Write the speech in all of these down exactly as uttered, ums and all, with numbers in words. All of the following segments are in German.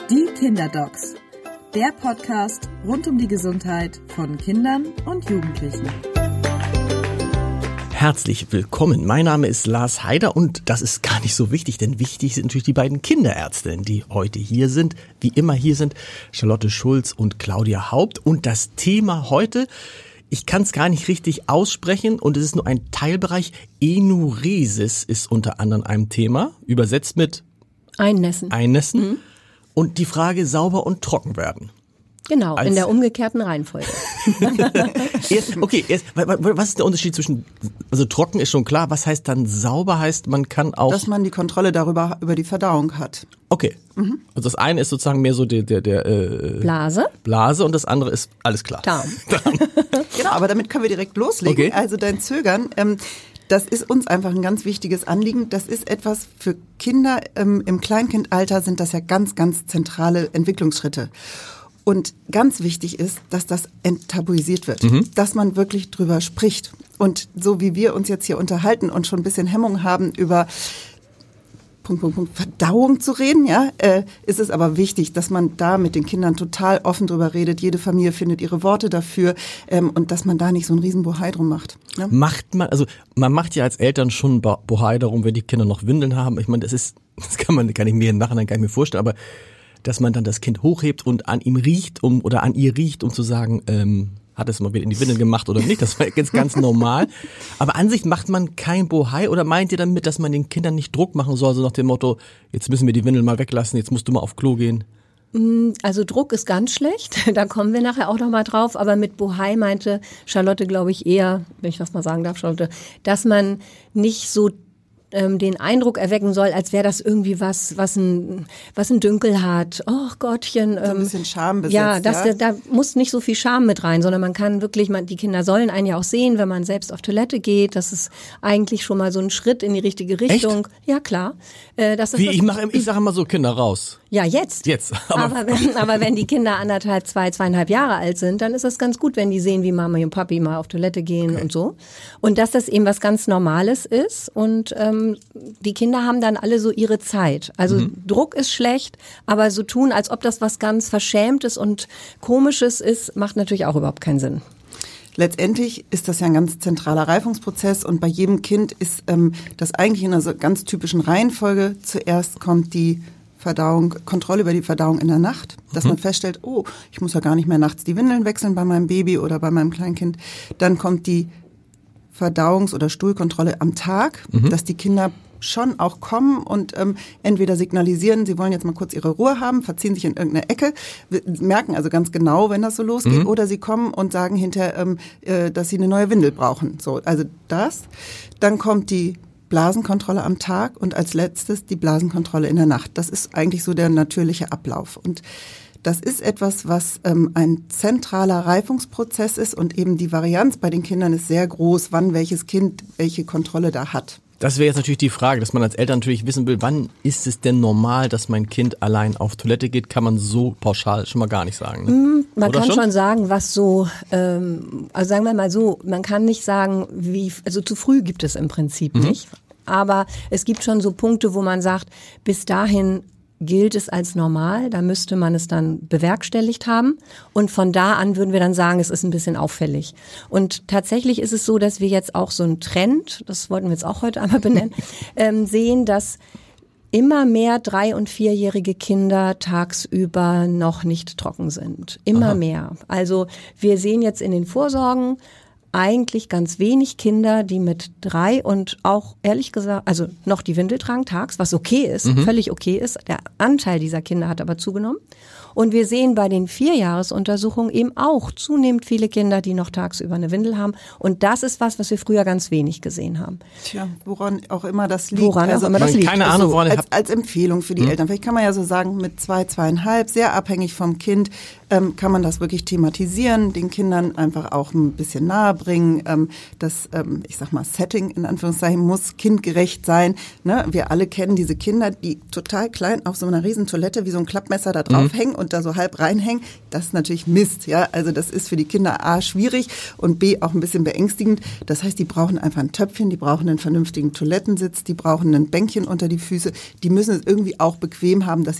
Die Kinderdocs, der Podcast rund um die Gesundheit von Kindern und Jugendlichen. Herzlich willkommen. Mein Name ist Lars Heider und das ist gar nicht so wichtig, denn wichtig sind natürlich die beiden Kinderärztinnen, die heute hier sind, wie immer hier sind, Charlotte Schulz und Claudia Haupt. Und das Thema heute, ich kann es gar nicht richtig aussprechen und es ist nur ein Teilbereich, Enuresis ist unter anderem ein Thema, übersetzt mit Einnässen. Einnässen. Mhm. Und die Frage sauber und trocken werden. Genau, Als in der umgekehrten Reihenfolge. erst, okay, erst, was ist der Unterschied zwischen, also trocken ist schon klar, was heißt dann sauber, heißt man kann auch... Dass man die Kontrolle darüber, über die Verdauung hat. Okay, mhm. Also das eine ist sozusagen mehr so der, der, der äh, Blase. Blase und das andere ist, alles klar. Darm. Darm. Genau, aber damit können wir direkt loslegen. Okay. Also dein Zögern... Ähm, Das ist uns einfach ein ganz wichtiges Anliegen. Das ist etwas für Kinder ähm, im Kleinkindalter sind das ja ganz, ganz zentrale Entwicklungsschritte. Und ganz wichtig ist, dass das enttabuisiert wird, mhm. dass man wirklich drüber spricht. Und so wie wir uns jetzt hier unterhalten und schon ein bisschen Hemmung haben über Punkt, Punkt, Punkt, Verdauung zu reden, ja, äh, ist es aber wichtig, dass man da mit den Kindern total offen drüber redet. Jede Familie findet ihre Worte dafür ähm, und dass man da nicht so einen riesen Bohai drum macht. Ja? Macht man, also man macht ja als Eltern schon Bohai darum, wenn die Kinder noch Windeln haben. Ich meine, das ist, das kann man, kann ich mir im Nachhinein gar nicht mehr vorstellen, aber dass man dann das Kind hochhebt und an ihm riecht, um oder an ihr riecht, um zu sagen, ähm, hat es mal wieder in die Windeln gemacht oder nicht, das war jetzt ganz normal. Aber an sich macht man kein Bohai oder meint ihr damit, dass man den Kindern nicht Druck machen soll, so nach dem Motto, jetzt müssen wir die Windeln mal weglassen, jetzt musst du mal auf Klo gehen? Also Druck ist ganz schlecht, da kommen wir nachher auch noch mal drauf, aber mit Bohai meinte Charlotte, glaube ich, eher, wenn ich das mal sagen darf, Charlotte, dass man nicht so den Eindruck erwecken soll, als wäre das irgendwie was, was ein, was ein Dünkel hat. Oh Gottchen. So ein bisschen Scham besetzt. Ja, das, ja? Da, da muss nicht so viel Scham mit rein, sondern man kann wirklich, man, die Kinder sollen einen ja auch sehen, wenn man selbst auf Toilette geht. Das ist eigentlich schon mal so ein Schritt in die richtige Richtung. Echt? Ja, klar. Äh, das ist Wie, das, ich mache, ich sage immer so, Kinder raus. Ja, jetzt. Jetzt. Aber, aber, wenn, aber wenn die Kinder anderthalb, zwei, zweieinhalb Jahre alt sind, dann ist das ganz gut, wenn die sehen, wie Mama und Papi mal auf Toilette gehen okay. und so. Und dass das eben was ganz Normales ist und ähm, die Kinder haben dann alle so ihre Zeit. Also mhm. Druck ist schlecht, aber so tun, als ob das was ganz Verschämtes und Komisches ist, macht natürlich auch überhaupt keinen Sinn. Letztendlich ist das ja ein ganz zentraler Reifungsprozess und bei jedem Kind ist ähm, das eigentlich in einer so ganz typischen Reihenfolge. Zuerst kommt die Verdauung, Kontrolle über die Verdauung in der Nacht, dass mhm. man feststellt, oh, ich muss ja gar nicht mehr nachts die Windeln wechseln bei meinem Baby oder bei meinem Kleinkind. Dann kommt die Verdauungs- oder Stuhlkontrolle am Tag, mhm. dass die Kinder schon auch kommen und ähm, entweder signalisieren, sie wollen jetzt mal kurz ihre Ruhe haben, verziehen sich in irgendeine Ecke, merken also ganz genau, wenn das so losgeht, mhm. oder sie kommen und sagen hinterher, ähm, äh, dass sie eine neue Windel brauchen. So, also das. Dann kommt die Blasenkontrolle am Tag und als letztes die Blasenkontrolle in der Nacht. Das ist eigentlich so der natürliche Ablauf. Und das ist etwas, was ähm, ein zentraler Reifungsprozess ist und eben die Varianz bei den Kindern ist sehr groß, wann welches Kind welche Kontrolle da hat. Das wäre jetzt natürlich die Frage, dass man als Eltern natürlich wissen will, wann ist es denn normal, dass mein Kind allein auf Toilette geht, kann man so pauschal schon mal gar nicht sagen. Ne? Man Oder kann schon? schon sagen, was so, ähm, also sagen wir mal so, man kann nicht sagen, wie, also zu früh gibt es im Prinzip mhm. nicht. Aber es gibt schon so Punkte, wo man sagt, bis dahin gilt es als normal, da müsste man es dann bewerkstelligt haben und von da an würden wir dann sagen, es ist ein bisschen auffällig. Und tatsächlich ist es so, dass wir jetzt auch so einen Trend, das wollten wir jetzt auch heute einmal benennen, ähm, sehen, dass immer mehr drei- und vierjährige Kinder tagsüber noch nicht trocken sind. Immer Aha. mehr. Also wir sehen jetzt in den Vorsorgen eigentlich ganz wenig Kinder, die mit drei und auch ehrlich gesagt, also noch die Windel tragen tags, was okay ist, mhm. völlig okay ist. Der Anteil dieser Kinder hat aber zugenommen. Und wir sehen bei den Vierjahresuntersuchungen eben auch zunehmend viele Kinder, die noch tagsüber eine Windel haben. Und das ist was, was wir früher ganz wenig gesehen haben. Tja, woran auch immer das liegt. Woran also, auch immer das liegt. Keine Ahnung, woran als, als Empfehlung für die hm. Eltern. Vielleicht kann man ja so sagen, mit zwei, zweieinhalb, sehr abhängig vom Kind, ähm, kann man das wirklich thematisieren, den Kindern einfach auch ein bisschen nahe bringen. Ähm, das, ähm, ich sag mal, Setting in Anführungszeichen muss kindgerecht sein. Ne? Wir alle kennen diese Kinder, die total klein auf so einer riesen Toilette wie so ein Klappmesser da drauf mhm. hängen und da so halb reinhängen. Das ist natürlich Mist. Ja? Also das ist für die Kinder A, schwierig und B, auch ein bisschen beängstigend. Das heißt, die brauchen einfach ein Töpfchen, die brauchen einen vernünftigen Toilettensitz, die brauchen ein Bänkchen unter die Füße. Die müssen es irgendwie auch bequem haben, dass sie das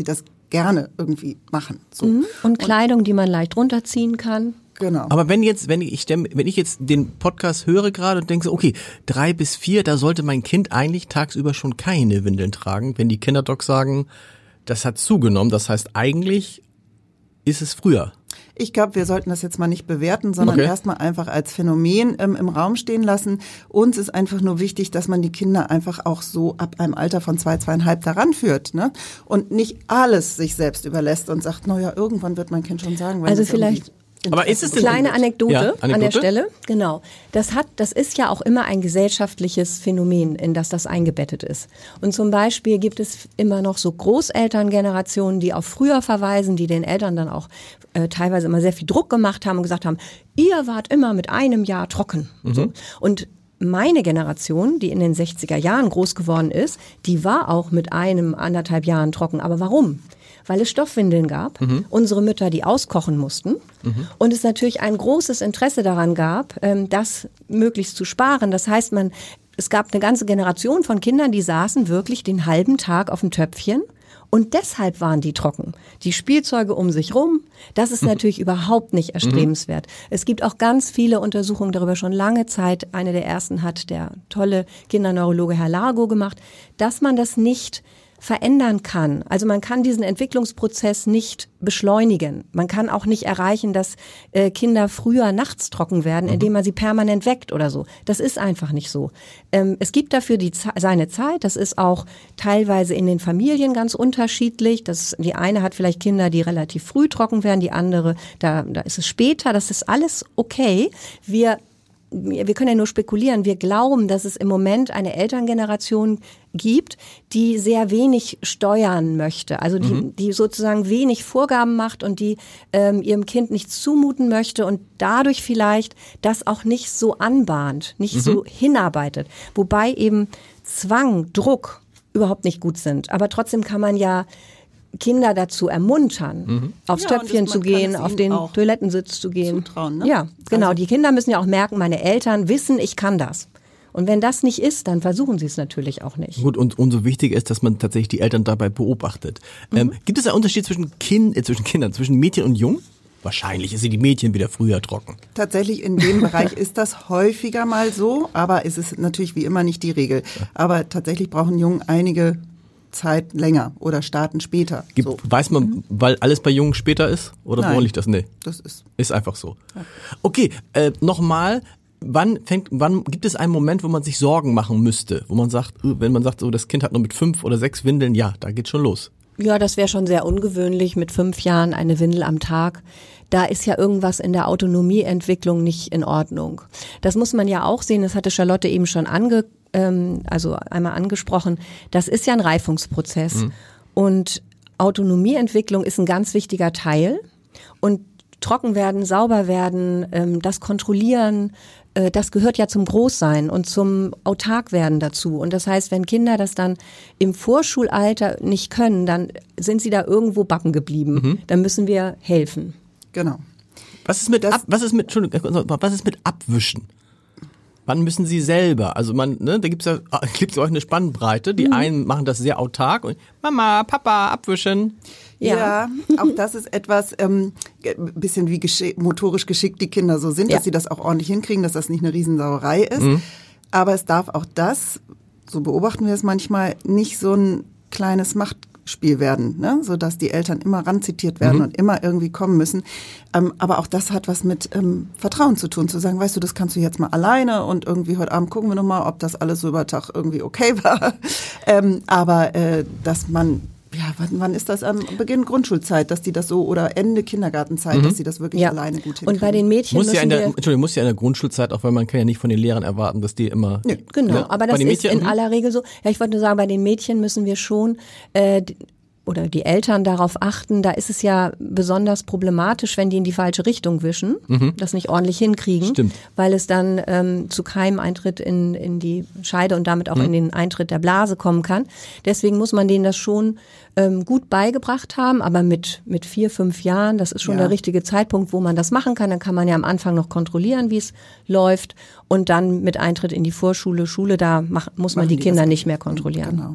gerne irgendwie machen. So. Mhm. Und Kleidung, und, die man leicht runterziehen kann. Genau. Aber wenn jetzt, wenn ich, wenn ich jetzt den Podcast höre gerade und denke so, okay, drei bis vier, da sollte mein Kind eigentlich tagsüber schon keine Windeln tragen, wenn die Kinderdocs sagen, das hat zugenommen, das heißt eigentlich ist es früher. Ich glaube, wir sollten das jetzt mal nicht bewerten, sondern okay. erstmal einfach als Phänomen ähm, im Raum stehen lassen. Uns ist einfach nur wichtig, dass man die Kinder einfach auch so ab einem Alter von zwei, zweieinhalb daran führt, ne? Und nicht alles sich selbst überlässt und sagt, naja, irgendwann wird mein Kind schon sagen, wenn also es vielleicht Aber ist es denn kleine Anekdote, ja, Anekdote an der Stelle, genau. Das hat, das ist ja auch immer ein gesellschaftliches Phänomen, in das das eingebettet ist. Und zum Beispiel gibt es immer noch so Großelterngenerationen, die auf früher verweisen, die den Eltern dann auch äh, teilweise immer sehr viel Druck gemacht haben und gesagt haben, ihr wart immer mit einem Jahr trocken. Mhm. So. Und meine Generation, die in den sechziger Jahren groß geworden ist, die war auch mit einem, anderthalb Jahren trocken. Aber warum? Weil es Stoffwindeln gab, mhm. unsere Mütter, die auskochen mussten mhm. und es natürlich ein großes Interesse daran gab, das möglichst zu sparen. Das heißt, man, es gab eine ganze Generation von Kindern, die saßen wirklich den halben Tag auf dem Töpfchen und deshalb waren die trocken. Die Spielzeuge um sich rum, das ist natürlich mhm. überhaupt nicht erstrebenswert. Mhm. Es gibt auch ganz viele Untersuchungen darüber, schon lange Zeit. Eine der ersten hat der tolle Kinderneurologe Herr Largo gemacht, dass man das nicht verändern kann. Also man kann diesen Entwicklungsprozess nicht beschleunigen. Man kann auch nicht erreichen, dass äh, Kinder früher nachts trocken werden, mhm. indem man sie permanent weckt oder so. Das ist einfach nicht so. Ähm, es gibt dafür die, seine Zeit. Das ist auch teilweise in den Familien ganz unterschiedlich. Das, die eine hat vielleicht Kinder, die relativ früh trocken werden, die andere, da, da ist es später. Das ist alles okay. Wir Wir können ja nur spekulieren. Wir glauben, dass es im Moment eine Elterngeneration gibt, die sehr wenig steuern möchte. Also die, mhm. die sozusagen wenig Vorgaben macht und die ähm, ihrem Kind nichts zumuten möchte und dadurch vielleicht das auch nicht so anbahnt, nicht mhm. so hinarbeitet. Wobei eben Zwang, Druck überhaupt nicht gut sind. Aber trotzdem kann man ja Kinder dazu ermuntern, mhm. aufs ja, Töpfchen zu gehen, auf den Toilettensitz zu gehen. Zutrauen, ne? Ja, genau. Also. Die Kinder müssen ja auch merken, meine Eltern wissen, ich kann das. Und wenn das nicht ist, dann versuchen sie es natürlich auch nicht. Gut, und umso wichtiger ist, dass man tatsächlich die Eltern dabei beobachtet. Mhm. Ähm, gibt es einen Unterschied zwischen, kind, äh, zwischen Kindern, zwischen Mädchen und Jungen? Wahrscheinlich sind die Mädchen wieder früher trocken. Tatsächlich in dem Bereich ist das häufiger mal so, aber es ist natürlich wie immer nicht die Regel. Aber tatsächlich brauchen Jungen einige Zeit länger oder starten später. Gibt, so. Weiß man, mhm. weil alles bei Jungen später ist? Oder Nein, woran liegt das? Nee. Das ist. Ist einfach so. Ja. Okay, äh, nochmal. Wann fängt, wann gibt es einen Moment, wo man sich Sorgen machen müsste? Wo man sagt, wenn man sagt, so das Kind hat nur mit fünf oder sechs Windeln, ja, da geht's schon los. Ja, das wäre schon sehr ungewöhnlich, mit fünf Jahren eine Windel am Tag. Da ist ja irgendwas in der Autonomieentwicklung nicht in Ordnung. Das muss man ja auch sehen, das hatte Charlotte eben schon ange, ähm, also einmal angesprochen. Das ist ja ein Reifungsprozess. Mhm. Und Autonomieentwicklung ist ein ganz wichtiger Teil. Und trocken werden, sauber werden, ähm, das Kontrollieren, äh, das gehört ja zum Großsein und zum Autarkwerden dazu. Und das heißt, wenn Kinder das dann im Vorschulalter nicht können, dann sind sie da irgendwo backen geblieben. Mhm. Dann müssen wir helfen. Genau. Was ist mit ab, was ist mit Entschuldigung, was ist mit Abwischen? Wann müssen sie selber? Also man, ne, da gibt's ja gibt's ja auch eine Spannbreite. Die mhm. einen machen das sehr autark und Mama, Papa, abwischen. Ja, ja, auch das ist etwas, ähm, bisschen wie geschick, motorisch geschickt die Kinder so sind, ja. dass sie das auch ordentlich hinkriegen, dass das nicht eine Riesensauerei ist. Mhm. Aber es darf auch das, so beobachten wir es manchmal, nicht so ein kleines Machtspiel werden, ne? Sodass die Eltern immer ranzitiert werden mhm. und immer irgendwie kommen müssen. Ähm, aber auch das hat was mit ähm, Vertrauen zu tun, zu sagen, weißt du, das kannst du jetzt mal alleine und irgendwie heute Abend gucken wir nochmal, ob das alles so über Tag irgendwie okay war. ähm, aber äh, dass man Ja, wann, wann ist das? Am Beginn Grundschulzeit, dass die das so, oder Ende Kindergartenzeit, mhm. dass die das wirklich ja. alleine gut hinkriegen. Und bei den Mädchen muss müssen ja in der, wir... Entschuldigung, muss ja in der Grundschulzeit auch, weil man kann ja nicht von den Lehrern erwarten, dass die immer... Ja, genau, ne? aber das ist Mädchen, in aller Regel so. Ja, ich wollte nur sagen, bei den Mädchen müssen wir schon... Äh, oder die Eltern darauf achten, da ist es ja besonders problematisch, wenn die in die falsche Richtung wischen, mhm. das nicht ordentlich hinkriegen, Stimmt. weil es dann ähm, zu Keimeintritt in, in die Scheide und damit auch mhm. in den Eintritt der Blase kommen kann. Deswegen muss man denen das schon ähm, gut beigebracht haben, aber mit, mit vier, fünf Jahren, das ist schon ja. der richtige Zeitpunkt, wo man das machen kann. Dann kann man ja am Anfang noch kontrollieren, wie es läuft, und dann mit Eintritt in die Vorschule, Schule, da mach, muss man Machen die, die Kinder das nicht mehr kontrollieren. Genau.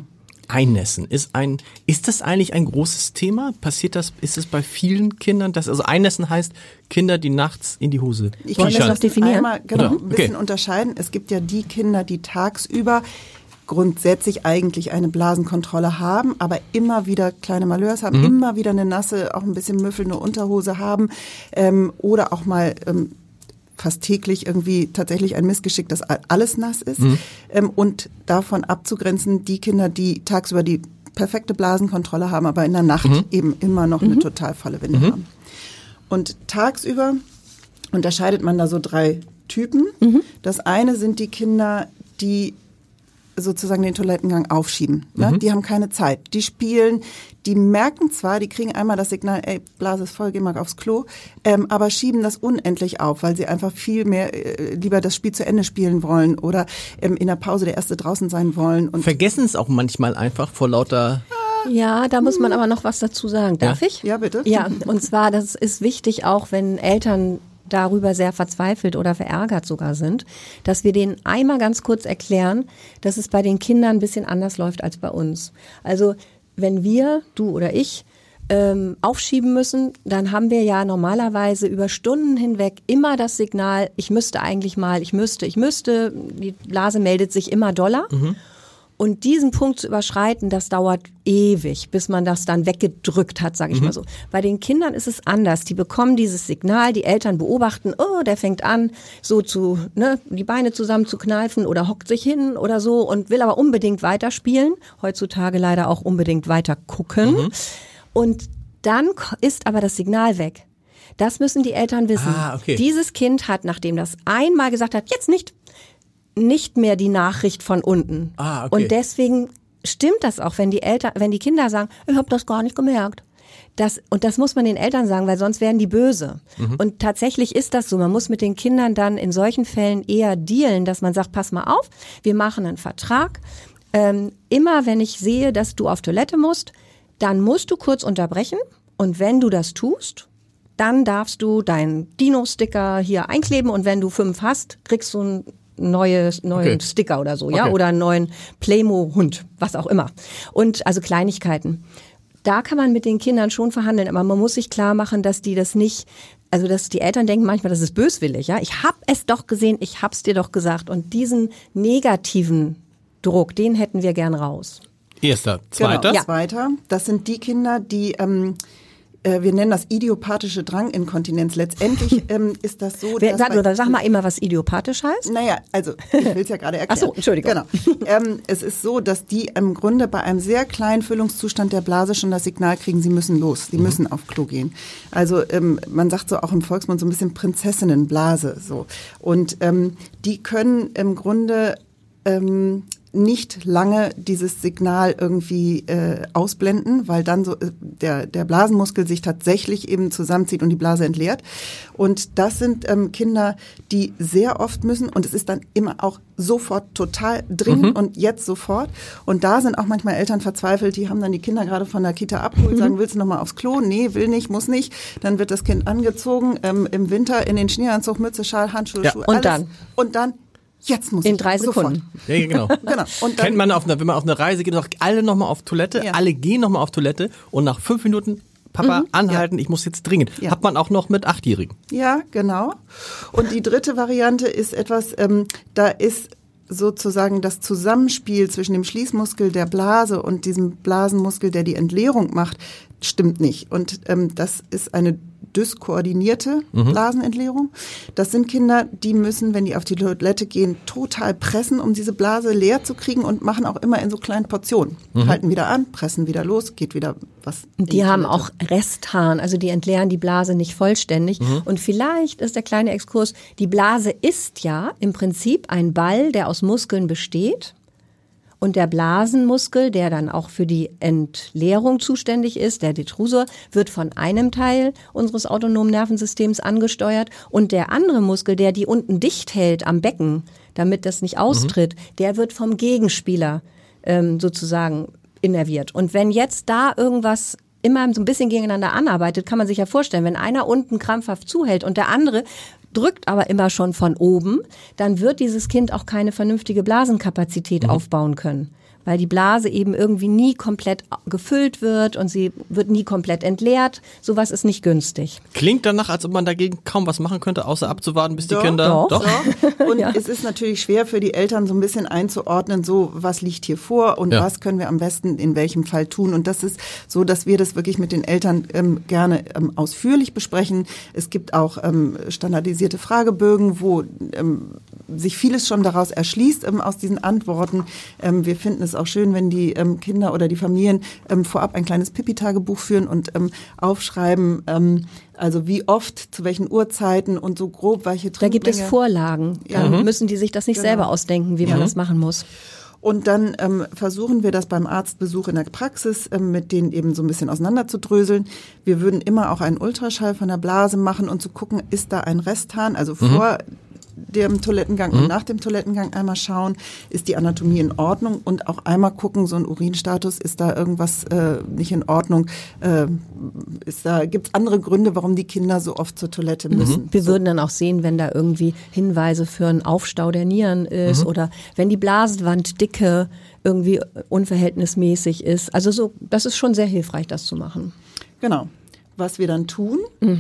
Einnässen ist ein, ist das eigentlich ein großes Thema? Passiert das, ist es bei vielen Kindern? Das, also Einnässen heißt Kinder, die nachts in die Hose Ich Wollen wir kann das definieren? einmal genau, Oder? ein bisschen Okay. unterscheiden. Es gibt ja die Kinder, die tagsüber grundsätzlich eigentlich eine Blasenkontrolle haben, aber immer wieder kleine Malheurs haben, mhm. immer wieder eine nasse, auch ein bisschen müffelnde Unterhose haben ähm, oder auch mal ähm, fast täglich irgendwie tatsächlich ein Missgeschick, dass alles nass ist. Mhm. Ähm, und davon abzugrenzen, die Kinder, die tagsüber die perfekte Blasenkontrolle haben, aber in der Nacht mhm. eben immer noch mhm. eine total volle Windel mhm. haben. Und tagsüber unterscheidet man da so drei Typen. Mhm. Das eine sind die Kinder, die sozusagen den Toilettengang aufschieben. Ne? Mhm. Die haben keine Zeit. Die spielen, die merken zwar, die kriegen einmal das Signal, ey, Blase ist voll, geh mal aufs Klo, ähm, aber schieben das unendlich auf, weil sie einfach viel mehr äh, lieber das Spiel zu Ende spielen wollen oder ähm, in der Pause der Erste draußen sein wollen. Und vergessen es auch manchmal einfach vor lauter... Ja, da muss man aber noch was dazu sagen. Darf ja? ich? Ja, bitte. Ja, und zwar, das ist wichtig auch, wenn Eltern darüber sehr verzweifelt oder verärgert sogar sind, dass wir denen einmal ganz kurz erklären, dass es bei den Kindern ein bisschen anders läuft als bei uns. Also wenn wir, du oder ich, ähm, aufschieben müssen, dann haben wir ja normalerweise über Stunden hinweg immer das Signal, ich müsste eigentlich mal, ich müsste, ich müsste, die Blase meldet sich immer doller. Mhm. Und diesen Punkt zu überschreiten, das dauert ewig, bis man das dann weggedrückt hat, sage ich mhm. mal so. Bei den Kindern ist es anders. Die bekommen dieses Signal, die Eltern beobachten, oh, der fängt an, so zu, ne, die Beine zusammen zu kneifen oder hockt sich hin oder so und will aber unbedingt weiterspielen. Heutzutage leider auch unbedingt weiter gucken. Mhm. Und dann ist aber das Signal weg. Das müssen die Eltern wissen. Ah, okay. Dieses Kind hat, nachdem das einmal gesagt hat, jetzt nicht, nicht mehr die Nachricht von unten. Ah, okay. Und deswegen stimmt das auch, wenn die Eltern, wenn die Kinder sagen, ich habe das gar nicht gemerkt. Das, und das muss man den Eltern sagen, weil sonst werden die böse. Mhm. Und tatsächlich ist das so. Man muss mit den Kindern dann in solchen Fällen eher dealen, dass man sagt, pass mal auf, wir machen einen Vertrag. Ähm, immer wenn ich sehe, dass du auf Toilette musst, dann musst du kurz unterbrechen. Und wenn du das tust, dann darfst du deinen Dino-Sticker hier einkleben. Und wenn du fünf hast, kriegst du einen Neues, neuen okay. Sticker oder so, ja, okay. oder einen neuen Playmo-Hund, was auch immer. Und also Kleinigkeiten. Da kann man mit den Kindern schon verhandeln, aber man muss sich klar machen, dass die das nicht, also dass die Eltern denken manchmal, das ist böswillig, ja. Ich hab es doch gesehen, ich hab's dir doch gesagt. Und diesen negativen Druck, den hätten wir gern raus. Erster, zweiter. Genau, ja. Zweiter. Das sind die Kinder, die ähm, wir nennen das idiopathische Dranginkontinenz. Letztendlich ähm, ist das so, Wer, dass... Sag, oder sag mal immer, was idiopathisch heißt. Naja, also ich will es ja gerade erklären. Ach so, Entschuldigung. Genau. Ähm, es ist so, dass die im Grunde bei einem sehr kleinen Füllungszustand der Blase schon das Signal kriegen, sie müssen los, sie mhm. müssen auf Klo gehen. Also ähm, man sagt so auch im Volksmund so ein bisschen Prinzessinnenblase. So. Und ähm, die können im Grunde... Ähm, nicht lange dieses Signal irgendwie äh, ausblenden, weil dann so äh, der der Blasenmuskel sich tatsächlich eben zusammenzieht und die Blase entleert. Und das sind ähm, Kinder, die sehr oft müssen und es ist dann immer auch sofort total dringend mhm. und jetzt sofort. Und da sind auch manchmal Eltern verzweifelt, die haben dann die Kinder gerade von der Kita abgeholt, mhm. sagen, willst du noch mal aufs Klo? Nee, will nicht, muss nicht. Dann wird das Kind angezogen, ähm, im Winter in den Schneeanzug, Mütze, Schal, Handschuhe, ja. Schuhe, und alles. dann? Und dann Jetzt muss in ich. drei Sekunden. Ja, genau. genau. Und dann, kennt man, auf einer, wenn man auf eine Reise geht, noch alle nochmal auf Toilette, ja. alle gehen nochmal auf Toilette und nach fünf Minuten, Papa, mhm. anhalten, ja. ich muss jetzt dringend. Ja. Hat man auch noch mit Achtjährigen. Ja, genau. Und die dritte Variante ist etwas, ähm, da ist sozusagen das Zusammenspiel zwischen dem Schließmuskel der Blase und diesem Blasenmuskel, der die Entleerung macht, stimmt nicht. Und ähm, das ist eine dyskoordinierte mhm. Blasenentleerung. Das sind Kinder, die müssen, wenn die auf die Toilette gehen, total pressen, um diese Blase leer zu kriegen und machen auch immer in so kleinen Portionen. Mhm. Halten wieder an, pressen wieder los, geht wieder was. Die, die haben auch Restharn, also die entleeren die Blase nicht vollständig. Mhm. Und vielleicht ist der kleine Exkurs, die Blase ist ja im Prinzip ein Ball, der aus Muskeln besteht. Und der Blasenmuskel, der dann auch für die Entleerung zuständig ist, der Detrusor, wird von einem Teil unseres autonomen Nervensystems angesteuert. Und der andere Muskel, der die unten dicht hält am Becken, damit das nicht austritt, mhm. der wird vom Gegenspieler ähm, sozusagen innerviert. Und wenn jetzt da irgendwas immer so ein bisschen gegeneinander anarbeitet, kann man sich ja vorstellen, wenn einer unten krampfhaft zuhält und der andere drückt aber immer schon von oben, dann wird dieses Kind auch keine vernünftige Blasenkapazität mhm. aufbauen können. weil die Blase eben irgendwie nie komplett gefüllt wird und sie wird nie komplett entleert. Sowas ist nicht günstig. Klingt danach, als ob man dagegen kaum was machen könnte, außer abzuwarten, bis die Doch, Kinder... doch. Doch. Und Ja. es ist natürlich schwer für die Eltern so ein bisschen einzuordnen, so was liegt hier vor und Ja. was können wir am besten in welchem Fall tun. Und das ist so, dass wir das wirklich mit den Eltern ähm, gerne ähm, ausführlich besprechen. Es gibt auch ähm, standardisierte Fragebögen, wo ähm, sich vieles schon daraus erschließt ähm, aus diesen Antworten. Ähm, wir finden es auch schön, wenn die ähm, Kinder oder die Familien ähm, vorab ein kleines Pipi-Tagebuch führen und ähm, aufschreiben, ähm, also wie oft, zu welchen Uhrzeiten und so grob welche Da Trinkmenge. gibt es Vorlagen. Dann Ja. müssen die sich das nicht Genau. selber ausdenken, wie man das machen muss. Und dann ähm, versuchen wir das beim Arztbesuch in der Praxis, ähm, mit denen eben so ein bisschen auseinanderzudröseln. Wir würden immer auch einen Ultraschall von der Blase machen und zu gucken, ist da ein Resthahn, also vor dem Toilettengang und nach dem Toilettengang einmal schauen, ist die Anatomie in Ordnung und auch einmal gucken, so ein Urinstatus, ist da irgendwas äh, nicht in Ordnung, äh, ist da, gibt es andere Gründe, warum die Kinder so oft zur Toilette müssen. Wir würden dann auch sehen, wenn da irgendwie Hinweise für einen Aufstau der Nieren ist oder wenn die Blasenwanddicke irgendwie unverhältnismäßig ist. Also so, das ist schon sehr hilfreich, das zu machen. Genau. Was wir dann tun,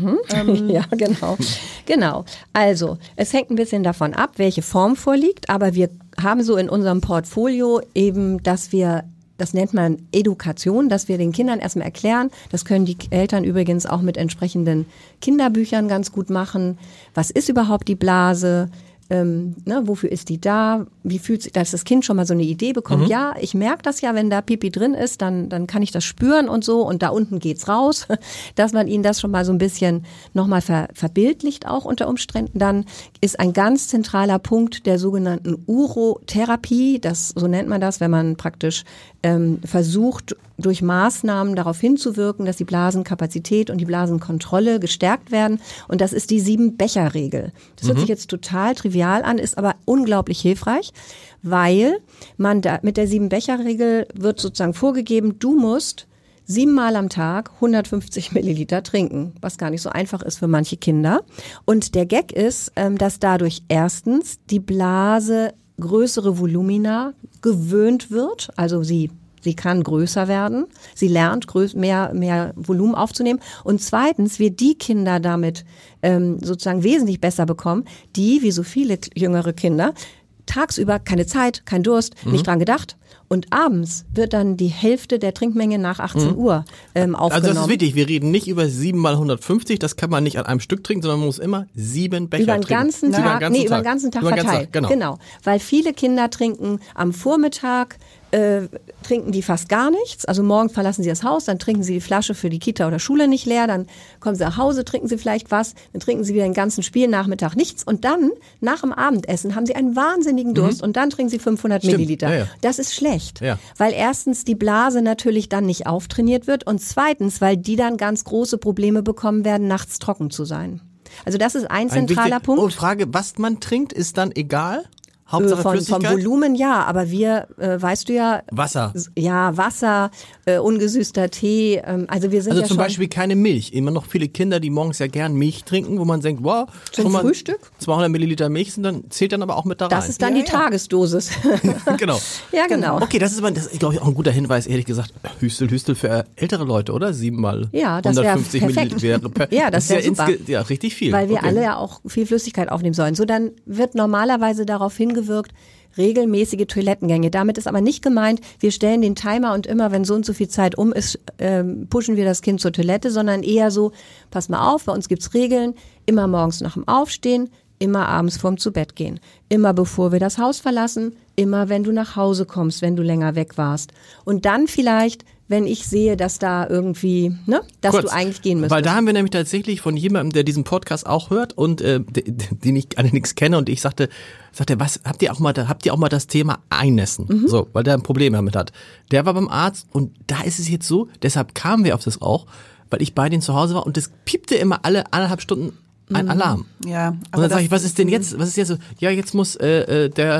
Ja, genau. Genau. Also, es hängt ein bisschen davon ab, welche Form vorliegt, aber wir haben so in unserem Portfolio eben, dass wir, das nennt man Education, dass wir den Kindern erstmal erklären, das können die Eltern übrigens auch mit entsprechenden Kinderbüchern ganz gut machen. Was ist überhaupt die Blase? Ähm, ne, wofür ist die da? Wie fühlt sich, dass das Kind schon mal so eine Idee bekommt? Mhm. Ja, ich merke das ja, wenn da Pipi drin ist, dann, dann kann ich das spüren und so und da unten geht's raus, dass man ihnen das schon mal so ein bisschen nochmal ver, verbildlicht auch unter Umständen. Dann ist ein ganz zentraler Punkt der sogenannten Urotherapie, das, so nennt man das, wenn man praktisch ähm, versucht, durch Maßnahmen darauf hinzuwirken, dass die Blasenkapazität und die Blasenkontrolle gestärkt werden. Und das ist die Sieben-Becher-Regel. Das hört sich jetzt total trivial an, ist aber unglaublich hilfreich, weil man da mit der Sieben-Becher-Regel wird sozusagen vorgegeben, du musst siebenmal am Tag hundertfünfzig Milliliter trinken, was gar nicht so einfach ist für manche Kinder. Und der Gag ist, dass dadurch erstens die Blase größere Volumina gewöhnt wird, also sie Sie kann größer werden, sie lernt größ- mehr, mehr Volumen aufzunehmen und zweitens wir die Kinder damit ähm, sozusagen wesentlich besser bekommen, die, wie so viele jüngere Kinder, tagsüber keine Zeit, kein Durst, mhm. nicht dran gedacht. Und abends wird dann die Hälfte der Trinkmenge nach achtzehn mhm. Uhr ähm, aufgenommen. Also das ist wichtig, wir reden nicht über sieben mal hundertfünfzig, das kann man nicht an einem Stück trinken, sondern man muss immer sieben Becher über den trinken. ganzen Tag, über den ganzen nee, Tag. über den ganzen Tag über den verteilt. Ganzen Tag, genau. genau, weil viele Kinder trinken am Vormittag, äh, trinken die fast gar nichts. Also morgen verlassen sie das Haus, dann trinken sie die Flasche für die Kita oder Schule nicht leer, dann kommen sie nach Hause, trinken sie vielleicht was, dann trinken sie wieder den ganzen Spielnachmittag nichts und dann, nach dem Abendessen, haben sie einen wahnsinnigen Durst mhm. und dann trinken sie fünfhundert Stimmt. Milliliter. Ja, ja. Das ist schlecht, Ja. weil erstens die Blase natürlich dann nicht auftrainiert wird und zweitens, weil die dann ganz große Probleme bekommen werden, nachts trocken zu sein. Also das ist ein zentraler Ein Punkt. Und Frage, was man trinkt, ist dann egal? Hauptsache Von, vom Flüssigkeit? Volumen ja, aber wir, äh, weißt du ja, Wasser. ja Wasser, äh, ungesüßter Tee, ähm, also wir sind Also ja zum schon Beispiel keine Milch. Immer noch viele Kinder, die morgens ja gern Milch trinken, wo man denkt, wow, Zum schon mal Frühstück? zweihundert Milliliter Milch sind dann, zählt dann aber auch mit da rein. das ist dann Ja, die ja. Tagesdosis. Genau. Ja, genau. Okay, das ist, aber, das ist, glaube ich, auch ein guter Hinweis, ehrlich gesagt. Hüstel, Hüstel für ältere Leute, oder? Siebenmal Ja, das wäre hundertfünfzig perfekt. Milliliter. Per, Ja, das ist ja, wär super. insge- ja richtig viel. Weil wir okay. alle ja auch viel Flüssigkeit aufnehmen sollen. So, dann wird normalerweise darauf hingewirkt, regelmäßige Toilettengänge. Damit ist aber nicht gemeint, wir stellen den Timer und immer, wenn so und so viel Zeit um ist, ähm, pushen wir das Kind zur Toilette, sondern eher so, pass mal auf, bei uns gibt's Regeln, immer morgens nach dem Aufstehen, immer abends vorm Zubettgehen, immer bevor wir das Haus verlassen, immer wenn du nach Hause kommst, wenn du länger weg warst. Und dann vielleicht, wenn ich sehe, dass da irgendwie, ne, dass Kurz, du eigentlich gehen müsstest. Weil da haben wir nämlich tatsächlich von jemandem, der diesen Podcast auch hört und äh, den ich allerdings kenne und ich sagte, sagte, was habt ihr auch mal, da, habt ihr auch mal das Thema Einnässen? Mhm. So, weil der ein Problem damit hat. Der war beim Arzt und da ist es jetzt so, deshalb kamen wir auf das auch, weil ich bei denen zu Hause war und das piepte immer alle anderthalb Stunden ein Alarm. Ja, und dann sage ich, was ist denn jetzt, was ist jetzt so? Ja, jetzt muss äh, äh, der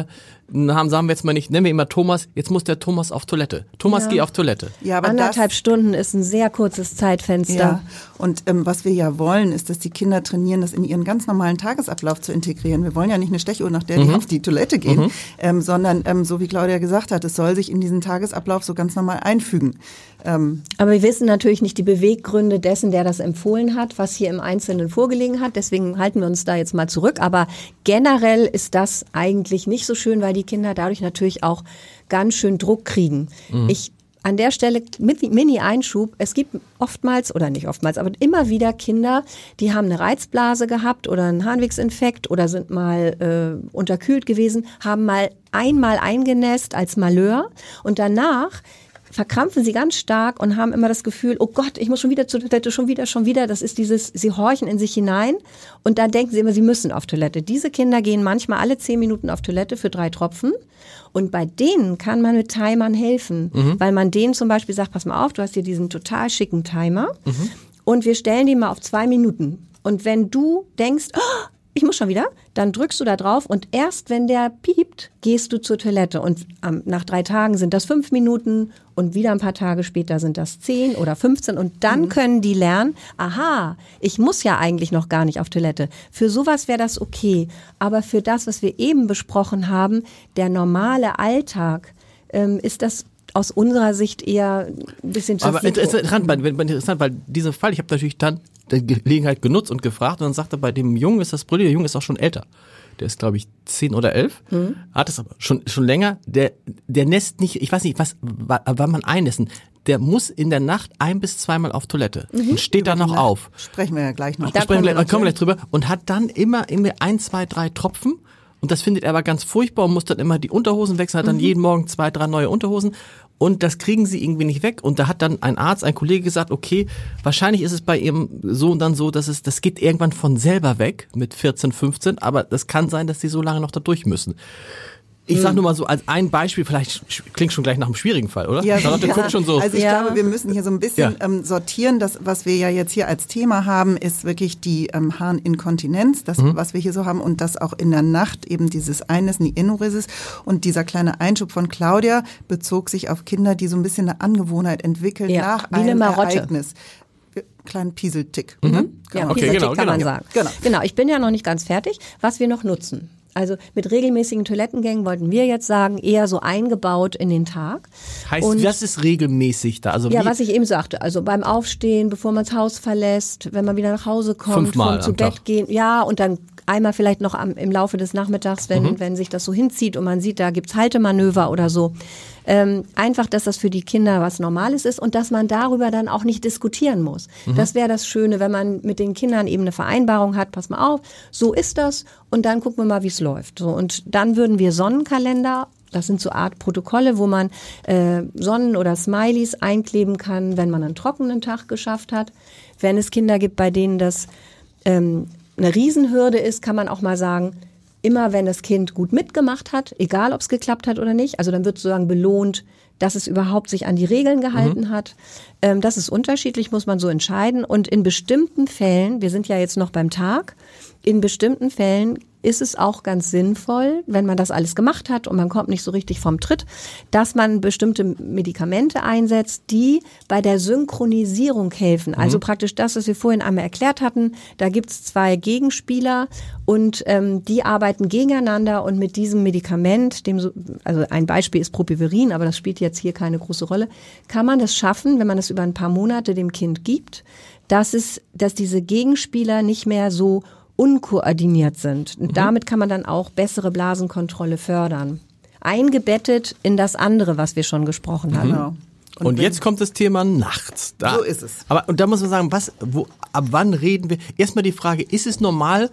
haben, sagen wir jetzt mal nicht, nennen wir ihn mal Thomas, jetzt muss der Thomas auf Toilette. Thomas, Ja. geh auf Toilette. Ja, aber Anderthalb das, Stunden ist ein sehr kurzes Zeitfenster. Ja, und ähm, was wir ja wollen, ist, dass die Kinder trainieren, das in ihren ganz normalen Tagesablauf zu integrieren. Wir wollen ja nicht eine Stechuhr, nach der die auf die Toilette gehen, mhm. ähm, sondern, ähm, so wie Claudia gesagt hat, es soll sich in diesen Tagesablauf so ganz normal einfügen. Ähm, Aber wir wissen natürlich nicht die Beweggründe dessen, der das empfohlen hat, was hier im Einzelnen vorgelegen hat. Deswegen halten wir uns da jetzt mal zurück. Aber generell ist das eigentlich nicht so schön, weil die Kinder dadurch natürlich auch ganz schön Druck kriegen. Mhm. Ich An der Stelle mit Mini-Einschub, es gibt oftmals, oder nicht oftmals, aber immer wieder Kinder, die haben eine Reizblase gehabt oder einen Harnwegsinfekt oder sind mal äh, unterkühlt gewesen, haben mal einmal eingenässt als Malheur und danach verkrampfen sie ganz stark und haben immer das Gefühl, oh Gott, ich muss schon wieder zur Toilette, schon wieder, schon wieder. Das ist dieses, sie horchen in sich hinein und dann denken sie immer, sie müssen auf Toilette. Diese Kinder gehen manchmal alle zehn Minuten auf Toilette für drei Tropfen. Und bei denen kann man mit Timern helfen, mhm. weil man denen zum Beispiel sagt, pass mal auf, du hast hier diesen total schicken Timer mhm. und wir stellen den mal auf zwei Minuten. Und wenn du denkst, oh, ich muss schon wieder, dann drückst du da drauf und erst wenn der piept, gehst du zur Toilette. Und ähm, nach drei Tagen sind das fünf Minuten und wieder ein paar Tage später sind das zehn oder fünfzehn. Und dann mhm. können die lernen, aha, ich muss ja eigentlich noch gar nicht auf Toilette. Für sowas wäre das okay. Aber für das, was wir eben besprochen haben, der normale Alltag, ähm, ist das aus unserer Sicht eher ein bisschen zu Aber viel. interessant, weil, interessant, weil dieser Fall, ich habe natürlich dann die Gelegenheit genutzt und gefragt und dann sagte, bei dem Jungen ist das Problem, der Junge ist auch schon älter. Der ist, glaube ich, zehn oder elf, mhm. hat es aber schon schon länger. Der der nässt nicht, ich weiß nicht, was wann man einnässen. Der muss in der Nacht ein bis zweimal auf Toilette mhm. und steht dann noch auf. Sprechen wir ja gleich noch. Da sprechen wir, kommen wir gleich drüber. Und hat dann immer immer ein, zwei, drei Tropfen. Und das findet er aber ganz furchtbar und muss dann immer die Unterhosen wechseln, hat dann mhm. jeden Morgen zwei, drei neue Unterhosen. Und das kriegen sie irgendwie nicht weg. Und da hat dann ein Arzt, ein Kollege gesagt, okay, wahrscheinlich ist es bei ihrem Sohn dann so, dass es, das geht irgendwann von selber weg mit vierzehn, fünfzehn. Aber das kann sein, dass sie so lange noch da durch müssen. Ich sag nur mal so als ein Beispiel, vielleicht klingt schon gleich nach einem schwierigen Fall, oder? Ja, Charlotte ja. guckt schon so. Also ich ja. glaube, wir müssen hier so ein bisschen ja. ähm, sortieren. Das, was wir ja jetzt hier als Thema haben, ist wirklich die ähm, Harninkontinenz, das, mhm. was wir hier so haben und das auch in der Nacht eben dieses Einnässen, die Enuresis. Und dieser kleine Einschub von Claudia bezog sich auf Kinder, die so ein bisschen eine Angewohnheit entwickeln ja. nach Wie eine einem Marotte. Ereignis. Kleinen Pieseltick. Mhm. Ne? Ja, okay, Pieseltick genau, kann man genau. sagen. Genau. genau, ich bin ja noch nicht ganz fertig. Was wir noch nutzen. Also mit regelmäßigen Toilettengängen wollten wir jetzt sagen, eher so eingebaut in den Tag. Heißt, Und das ist regelmäßig da? Also ja, wie, was ich eben sagte, also beim Aufstehen, bevor man das Haus verlässt, wenn man wieder nach Hause kommt, Fünfmal vom zu am Bett Tag. gehen, ja, und dann einmal vielleicht noch am, im Laufe des Nachmittags, wenn, mhm. wenn sich das so hinzieht und man sieht, da gibt's Haltemanöver oder so. Ähm, einfach, dass das für die Kinder was Normales ist und dass man darüber dann auch nicht diskutieren muss. Mhm. Das wäre das Schöne, wenn man mit den Kindern eben eine Vereinbarung hat, pass mal auf, so ist das und dann gucken wir mal, wie es läuft. So, und dann würden wir Sonnenkalender, das sind so Art Protokolle, wo man äh, Sonnen- oder Smileys einkleben kann, wenn man einen trockenen Tag geschafft hat. Wenn es Kinder gibt, bei denen das ähm, eine Riesenhürde ist, kann man auch mal sagen, immer wenn das Kind gut mitgemacht hat, egal ob es geklappt hat oder nicht, also dann wird sozusagen belohnt, dass es überhaupt sich an die Regeln gehalten mhm. hat. Ähm, das ist unterschiedlich, muss man so entscheiden. Und in bestimmten Fällen, wir sind ja jetzt noch beim Tag, in bestimmten Fällen ist es auch ganz sinnvoll, wenn man das alles gemacht hat und man kommt nicht so richtig vom Tritt, dass man bestimmte Medikamente einsetzt, die bei der Synchronisierung helfen. Mhm. Also praktisch das, was wir vorhin einmal erklärt hatten, da gibt's zwei Gegenspieler und ähm, die arbeiten gegeneinander und mit diesem Medikament, dem so, also ein Beispiel ist Propiverin, aber das spielt jetzt hier keine große Rolle, kann man das schaffen, wenn man das über ein paar Monate dem Kind gibt, dass es, dass diese Gegenspieler nicht mehr so unkoordiniert sind. Und mhm. damit kann man dann auch bessere Blasenkontrolle fördern. Eingebettet in das andere, was wir schon gesprochen haben. Genau. Und, und jetzt kommt das Thema nachts. Da, so ist es. Aber und da muss man sagen, was, wo, ab wann reden wir? Erstmal die Frage, ist es normal?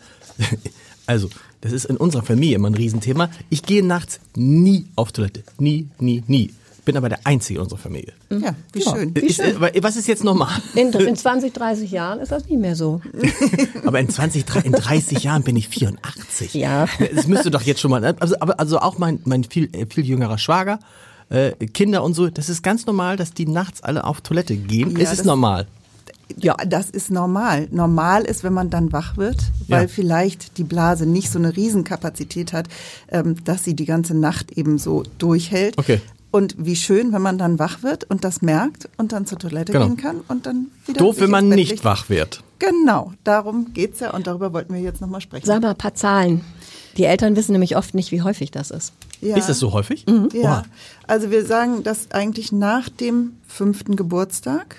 Also, das ist in unserer Familie immer ein Riesenthema. Ich gehe nachts nie auf Toilette. Nie, nie, nie. Bin aber der Einzige in unserer Familie. Ja, wie ja. schön. Wie ist, schön. Was ist jetzt normal? In, in zwanzig, dreißig Jahren ist das nicht mehr so. Aber in zwanzig, in dreißig Jahren bin ich vierundachtzig. Ja. Es müsste doch jetzt schon mal, also, aber, also auch mein, mein viel, viel jüngerer Schwager, äh, Kinder und so, das ist ganz normal, dass die nachts alle auf Toilette gehen. Ja, ist es normal? Ja. Das ist normal. Normal ist, wenn man dann wach wird, weil Ja. vielleicht die Blase nicht so eine Riesenkapazität hat, ähm, dass sie die ganze Nacht eben so durchhält. Okay. Und wie schön, wenn man dann wach wird und das merkt und dann zur Toilette Genau. gehen kann und dann wieder Doof, sich wenn man ins Bett nicht legt. wach wird. Genau, darum geht's ja und darüber wollten wir jetzt nochmal sprechen. Sag mal ein paar Zahlen. Die Eltern wissen nämlich oft nicht, wie häufig das ist. Ja. Ist das so häufig? Ja, Oha. also wir sagen, dass eigentlich nach dem fünften Geburtstag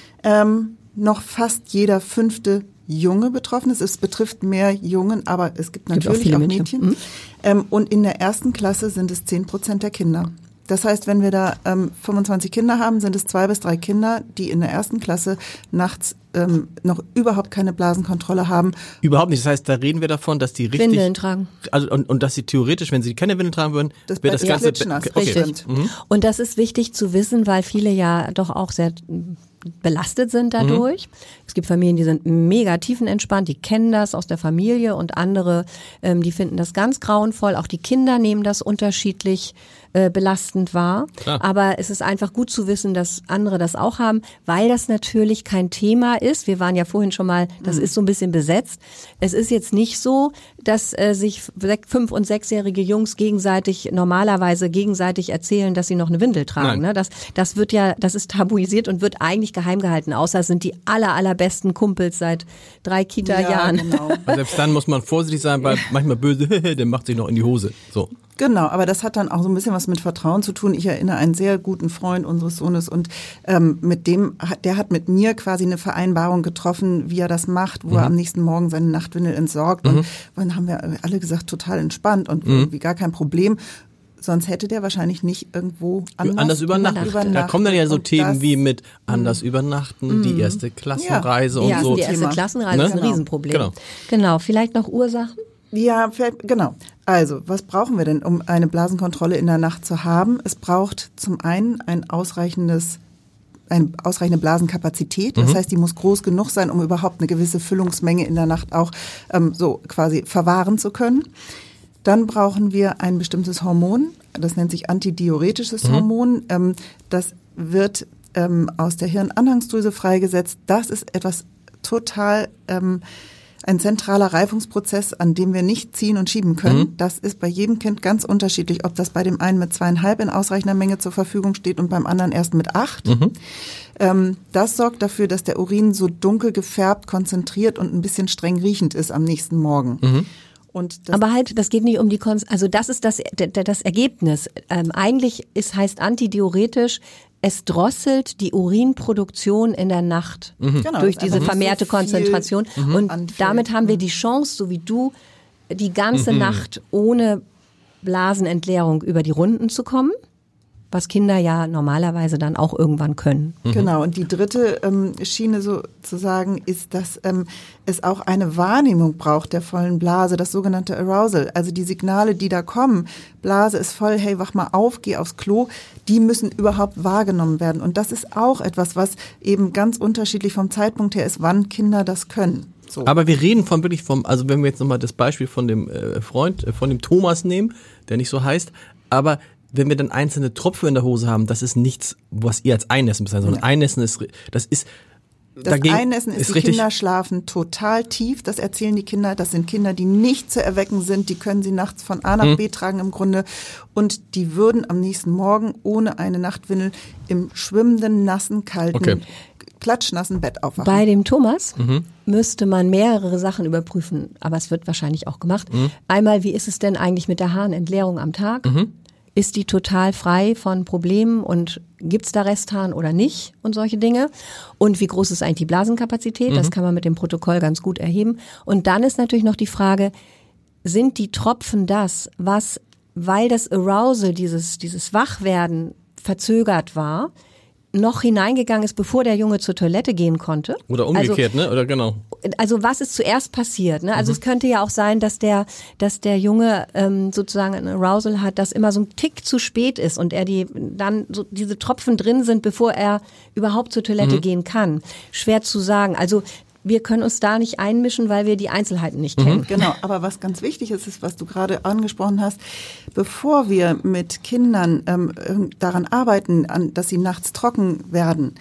ähm, noch fast jeder fünfte Junge betroffen ist. Es betrifft mehr Jungen, aber es gibt Gibt auch natürlich viele auch Mädchen. Mädchen. Mhm. Ähm, und in der ersten Klasse sind es zehn Prozent der Kinder. Das heißt, wenn wir da ähm, fünfundzwanzig Kinder haben, sind es zwei bis drei Kinder, die in der ersten Klasse nachts ähm, noch überhaupt keine Blasenkontrolle haben. Überhaupt nicht. Das heißt, da reden wir davon, dass die richtig... Windeln tragen. Also, und, und dass sie theoretisch, wenn sie keine Windeln tragen würden, Das wäre Bett das Ganze... klitschnass, Okay. richtig. Mhm. Und das ist wichtig zu wissen, weil viele ja doch auch sehr belastet sind dadurch. Mhm. Es gibt Familien, die sind mega tiefenentspannt, die kennen das aus der Familie und andere, ähm, die finden das ganz grauenvoll. Auch die Kinder nehmen das unterschiedlich äh, belastend wahr. Klar. Aber es ist einfach gut zu wissen, dass andere das auch haben, weil das natürlich kein Thema ist. Wir waren ja vorhin schon mal, das mhm. ist so ein bisschen besetzt. Es ist jetzt nicht so, dass äh, sich fünf- und sechsjährige Jungs gegenseitig, normalerweise gegenseitig erzählen, dass sie noch eine Windel tragen. Ne? Das, das wird ja, das ist tabuisiert und wird eigentlich geheim gehalten, außer es sind die aller, allerbesten Kumpels seit drei Kita-Jahren. Ja, genau. Also selbst dann muss man vorsichtig sein, weil manchmal böse, der macht sich noch in die Hose. So. Genau, aber das hat dann auch so ein bisschen was mit Vertrauen zu tun. Ich erinnere einen sehr guten Freund unseres Sohnes und ähm, mit dem, hat, der hat mit mir quasi eine Vereinbarung getroffen, wie er das macht, wo mhm. er am nächsten Morgen seine Nachtwindel entsorgt. Mhm. Und dann haben wir alle gesagt, total entspannt und mhm. irgendwie gar kein Problem. Sonst hätte der wahrscheinlich nicht irgendwo anders, anders übernachten. übernachten. Da kommen dann ja so und Themen wie mit anders übernachten, die erste Klassenreise ja. und ja, so. Die erste Thema. Klassenreise Ne? ist ein Genau. Riesenproblem. Genau. Genau, vielleicht noch Ursachen? Ja, genau. Also, was brauchen wir denn, um eine Blasenkontrolle in der Nacht zu haben? Es braucht zum einen ein ausreichendes eine ausreichende Blasenkapazität. Das mhm. heißt, die muss groß genug sein, um überhaupt eine gewisse Füllungsmenge in der Nacht auch ähm, so quasi verwahren zu können. Dann brauchen wir ein bestimmtes Hormon, das nennt sich antidiuretisches mhm. Hormon. Ähm, das wird ähm, aus der Hirnanhangsdrüse freigesetzt. Das ist etwas total, ähm, ein zentraler Reifungsprozess, an dem wir nicht ziehen und schieben können. Mhm. Das ist bei jedem Kind ganz unterschiedlich, ob das bei dem einen mit zweieinhalb in ausreichender Menge zur Verfügung steht und beim anderen erst mit acht. Mhm. Ähm, das sorgt dafür, dass der Urin so dunkel gefärbt, konzentriert und ein bisschen streng riechend ist am nächsten Morgen. Mhm. Und das aber halt, das geht nicht um die Kon- also das ist das das Ergebnis. Ähm, eigentlich ist heißt antidiuretisch, es drosselt die Urinproduktion in der Nacht mhm. genau, durch diese vermehrte so Konzentration mhm. und anfällt. damit haben wir die Chance, so wie du, die ganze mhm. Nacht ohne Blasenentleerung über die Runden zu kommen. Was Kinder ja normalerweise dann auch irgendwann können. Mhm. Genau, und die dritte ähm, Schiene sozusagen ist, dass ähm, es auch eine Wahrnehmung braucht der vollen Blase, das sogenannte Arousal. Also die Signale, die da kommen, Blase ist voll, hey, wach mal auf, geh aufs Klo, die müssen überhaupt wahrgenommen werden. Und das ist auch etwas, was eben ganz unterschiedlich vom Zeitpunkt her ist, wann Kinder das können. So. Aber wir reden von wirklich vom, also wenn wir jetzt nochmal das Beispiel von dem äh, Freund, äh, von dem Thomas nehmen, der nicht so heißt, aber wenn wir dann einzelne Tropfen in der Hose haben, das ist nichts, was ihr als Einnässen bezeichnet, sondern ja. Einnässen ist, das ist, das dagegen Einnässen ist, ist die richtig, Kinder schlafen total tief, das erzählen die Kinder, das sind Kinder, die nicht zu erwecken sind, die können sie nachts von A nach mhm. B tragen im Grunde und die würden am nächsten Morgen ohne eine Nachtwindel im schwimmenden, nassen, kalten, okay. klatschnassen Bett aufwachen. Bei dem Thomas mhm. müsste man mehrere Sachen überprüfen, aber es wird wahrscheinlich auch gemacht. Mhm. Einmal, wie ist es denn eigentlich mit der Harnentleerung am Tag? Mhm. Ist die total frei von Problemen und gibt's da Restharn oder nicht und solche Dinge? Und wie groß ist eigentlich die Blasenkapazität? Mhm. Das kann man mit dem Protokoll ganz gut erheben. Und dann ist natürlich noch die Frage, sind die Tropfen das, was, weil das Arousal, dieses, dieses Wachwerden verzögert war, noch hineingegangen ist, bevor der Junge zur Toilette gehen konnte. Oder umgekehrt, also, ne? Oder genau. Also was ist zuerst passiert? Ne? Also mhm. es könnte ja auch sein, dass der, dass der Junge ähm, sozusagen ein Arousal hat, das immer so ein Tick zu spät ist und er die dann so diese Tropfen drin sind, bevor er überhaupt zur Toilette mhm. gehen kann. Schwer zu sagen. Also wir können uns da nicht einmischen, weil wir die Einzelheiten nicht kennen. Genau, aber was ganz wichtig ist, ist, was du gerade angesprochen hast, bevor wir mit Kindern ähm, daran arbeiten, an, dass sie nachts trocken werden,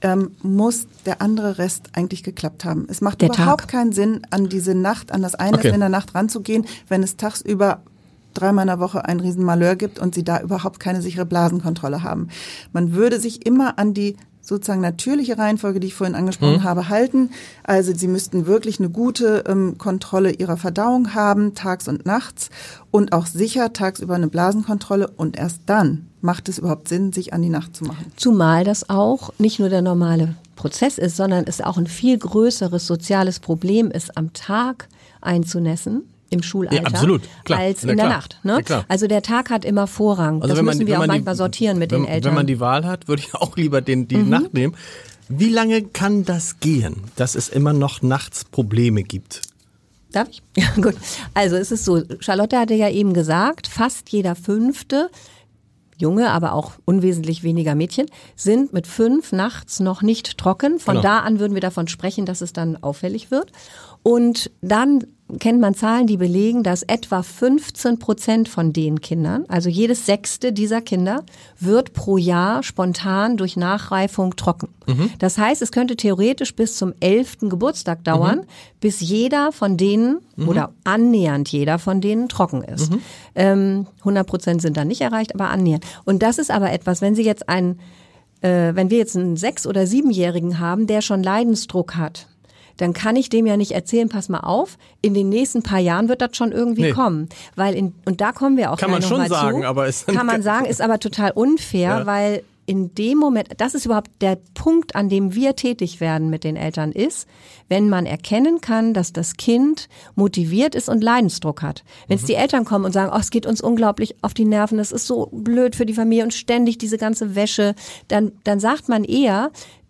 ähm, muss der andere Rest eigentlich geklappt haben. Es macht Der überhaupt Tag. keinen Sinn, an diese Nacht, an das Einlassen Okay. in der Nacht ranzugehen, wenn es tagsüber dreimal in der Woche ein Riesenmalheur gibt und sie da überhaupt keine sichere Blasenkontrolle haben. Man würde sich immer an die sozusagen natürliche Reihenfolge, die ich vorhin angesprochen mhm. habe, halten. Also sie müssten wirklich eine gute ähm, Kontrolle ihrer Verdauung haben, tags und nachts, und auch sicher tagsüber eine Blasenkontrolle, und erst dann macht es überhaupt Sinn, sich an die Nacht zu machen. Zumal das auch nicht nur der normale Prozess ist, sondern es auch ein viel größeres soziales Problem ist, am Tag einzunässen im Schulalter, Ja, absolut, klar. als Ja, in der klar. Nacht. Ne? Ja, klar. Also der Tag hat immer Vorrang. Also das wenn man, müssen wir wenn auch man manchmal die, sortieren mit wenn, den Eltern. Wenn man die Wahl hat, würde ich auch lieber den, die mhm. Nacht nehmen. Wie lange kann das gehen, dass es immer noch nachts Probleme gibt? Darf ich? Ja, gut. Also es ist so, Charlotte hatte ja eben gesagt, fast jeder fünfte Junge, aber auch unwesentlich weniger Mädchen, sind mit fünf nachts noch nicht trocken. Von Genau. da an würden wir davon sprechen, dass es dann auffällig wird. Und dann kennt man Zahlen, die belegen, dass etwa fünfzehn Prozent von den Kindern, also jedes sechste dieser Kinder, wird pro Jahr spontan durch Nachreifung trocken. Mhm. Das heißt, es könnte theoretisch bis zum elften Geburtstag dauern, mhm. bis jeder von denen mhm. oder annähernd jeder von denen trocken ist. Mhm. Ähm, hundert Prozent sind dann nicht erreicht, aber annähernd. Und das ist aber etwas, wenn Sie jetzt einen, äh, wenn wir jetzt einen sechs- oder siebenjährigen haben, der schon Leidensdruck hat, dann kann ich dem ja nicht erzählen, pass mal auf, in den nächsten paar Jahren wird das schon irgendwie nee. kommen. Weil in, und da kommen wir auch kann man noch schon mal sagen, zu. aber ist kann man sagen, ist aber total unfair, ja. weil in dem Moment, das ist überhaupt der Punkt, an dem wir tätig werden mit den Eltern, ist, wenn man erkennen kann, dass das Kind motiviert ist und Leidensdruck hat. Wenn es mhm. die Eltern kommen und sagen, oh, es geht uns unglaublich auf die Nerven, das ist so blöd für die Familie und ständig diese ganze Wäsche, dann, dann sagt man eher,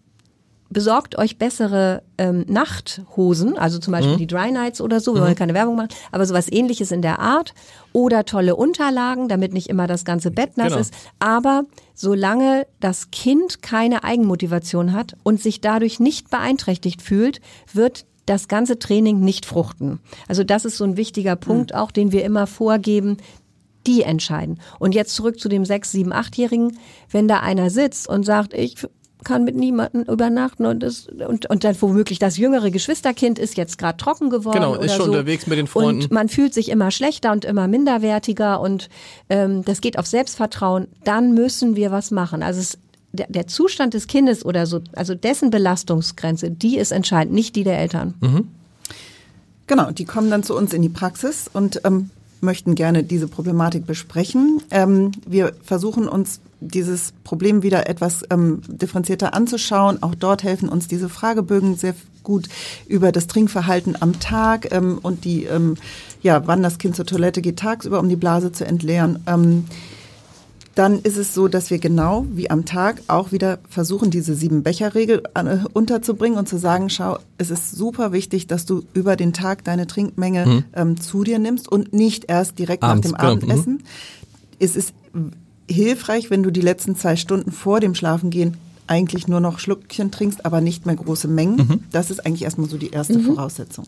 besorgt euch bessere ähm, Nachthosen, also zum Beispiel mhm. die Dry Nights oder so, wir wollen keine Werbung machen, aber sowas Ähnliches in der Art, oder tolle Unterlagen, damit nicht immer das ganze Bett nass genau. ist. Aber solange das Kind keine Eigenmotivation hat und sich dadurch nicht beeinträchtigt fühlt, wird das ganze Training nicht fruchten. Also das ist so ein wichtiger Punkt, mhm. auch den wir immer vorgeben. Die entscheiden. Und jetzt zurück zu dem sechs-, sieben-, achtjährigen. Wenn da einer sitzt und sagt, ich kann mit niemandem übernachten und das und und dann womöglich das jüngere Geschwisterkind ist jetzt gerade trocken geworden genau, oder ist schon so. unterwegs mit den Freunden. Und man fühlt sich immer schlechter und immer minderwertiger und ähm, das geht auf Selbstvertrauen. Dann müssen wir was machen. Also es, der, der Zustand des Kindes oder so, also dessen Belastungsgrenze, die ist entscheidend, nicht die der Eltern. Mhm. Genau, die kommen dann zu uns in die Praxis und ähm, möchten gerne diese Problematik besprechen. Ähm, wir versuchen uns dieses Problem wieder etwas ähm, differenzierter anzuschauen. Auch dort helfen uns diese Fragebögen sehr gut über das Trinkverhalten am Tag ähm, und die, ähm, ja, wann das Kind zur Toilette geht tagsüber, um die Blase zu entleeren. Ähm, dann ist es so, dass wir genau wie am Tag auch wieder versuchen, diese Sieben-Becher-Regel äh, unterzubringen und zu sagen, schau, es ist super wichtig, dass du über den Tag deine Trinkmenge mhm. ähm, zu dir nimmst und nicht erst direkt Abends, nach dem genau. Abendessen. Mhm. Es ist hilfreich, wenn du die letzten zwei Stunden vor dem Schlafengehen eigentlich nur noch Schluckchen trinkst, aber nicht mehr große Mengen. Mhm. Das ist eigentlich erstmal so die erste mhm. Voraussetzung.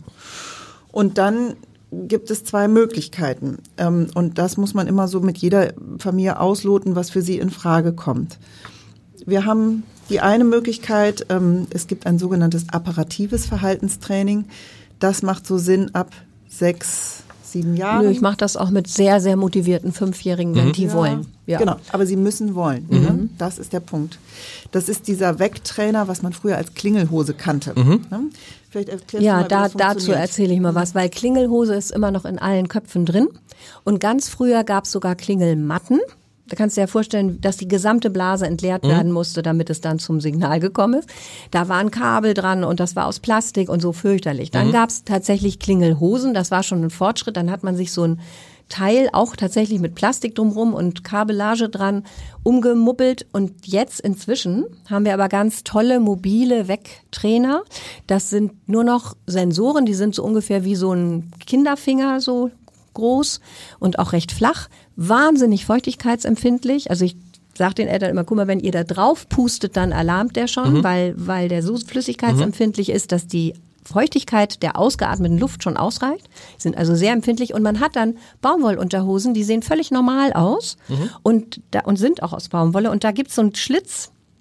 Und dann gibt es zwei Möglichkeiten. Und das muss man immer so mit jeder Familie ausloten, was für sie in Frage kommt. Wir haben die eine Möglichkeit, es gibt ein sogenanntes apparatives Verhaltenstraining. Das macht so Sinn ab sechs, sieben Jahren. Nö, ich mache das auch mit sehr, sehr motivierten Fünfjährigen, wenn mhm. die ja, wollen. Ja. Genau, aber sie müssen wollen. Mhm. Ne? Das ist der Punkt. Das ist dieser Wecktrainer, was man früher als Klingelhose kannte. Mhm. Ne? Vielleicht erklärst ja, du mal, da, wie das dazu funktioniert. erzähle ich mal was, weil Klingelhose ist immer noch in allen Köpfen drin. Und ganz früher gab es sogar Klingelmatten. Da kannst du dir ja vorstellen, dass die gesamte Blase entleert mhm. werden musste, damit es dann zum Signal gekommen ist. Da waren Kabel dran und das war aus Plastik und so fürchterlich. Dann mhm. gab es tatsächlich Klingelhosen, das war schon ein Fortschritt. Dann hat man sich so ein Teil auch tatsächlich mit Plastik drumherum und Kabellage dran umgemuppelt. Und jetzt inzwischen haben wir aber ganz tolle mobile Wecktrainer. Das sind nur noch Sensoren, die sind so ungefähr wie so ein Kinderfinger, so groß und auch recht flach. Wahnsinnig feuchtigkeitsempfindlich. Also ich sage den Eltern immer, guck mal, wenn ihr da drauf pustet, dann alarmt der schon, mhm. weil, weil der so flüssigkeitsempfindlich mhm. ist, dass die Feuchtigkeit der ausgeatmeten Luft schon ausreicht, sind also sehr empfindlich und man hat dann Baumwollunterhosen, die sehen völlig normal aus mhm. und, da, und sind auch aus Baumwolle und da gibt es so einen Schlitz